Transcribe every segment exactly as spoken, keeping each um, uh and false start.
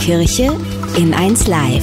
Kirche in eins Live.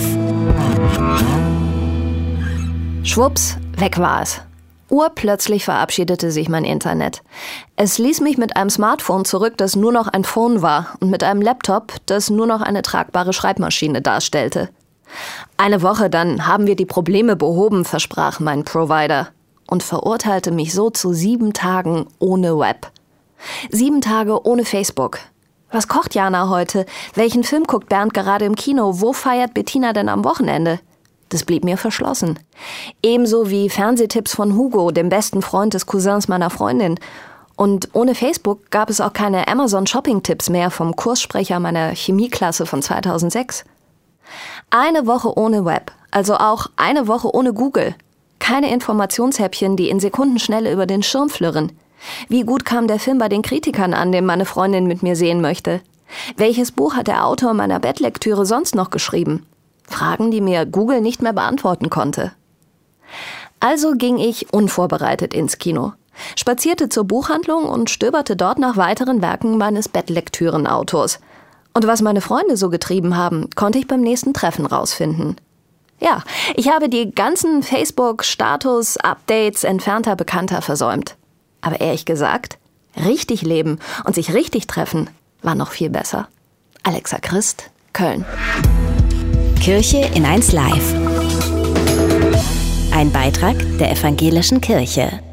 Schwupps, weg war es. Urplötzlich verabschiedete sich mein Internet. Es ließ mich mit einem Smartphone zurück, das nur noch ein Phone war, und mit einem Laptop, das nur noch eine tragbare Schreibmaschine darstellte. Eine Woche, dann haben wir die Probleme behoben, versprach mein Provider und verurteilte mich so zu sieben Tagen ohne Web. Sieben Tage ohne Facebook. Was kocht Jana heute? Welchen Film guckt Bernd gerade im Kino? Wo feiert Bettina denn am Wochenende? Das blieb mir verschlossen. Ebenso wie Fernsehtipps von Hugo, dem besten Freund des Cousins meiner Freundin. Und ohne Facebook gab es auch keine Amazon-Shopping-Tipps mehr vom Kurssprecher meiner Chemieklasse von zweitausendsechs. Eine Woche ohne Web, also auch eine Woche ohne Google. Keine Informationshäppchen, die in Sekundenschnelle über den Schirm flirren. Wie gut kam der Film bei den Kritikern an, den meine Freundin mit mir sehen möchte? Welches Buch hat der Autor meiner Bettlektüre sonst noch geschrieben? Fragen, die mir Google nicht mehr beantworten konnte. Also ging ich unvorbereitet ins Kino, spazierte zur Buchhandlung und stöberte dort nach weiteren Werken meines Bettlektürenautors. Und was meine Freunde so getrieben haben, konnte ich beim nächsten Treffen rausfinden. Ja, ich habe die ganzen Facebook-Status-Updates entfernter Bekannter versäumt. Aber ehrlich gesagt, richtig leben und sich richtig treffen war noch viel besser. Alexa Christ, Köln. Kirche in eins Live. Ein Beitrag der Evangelischen Kirche.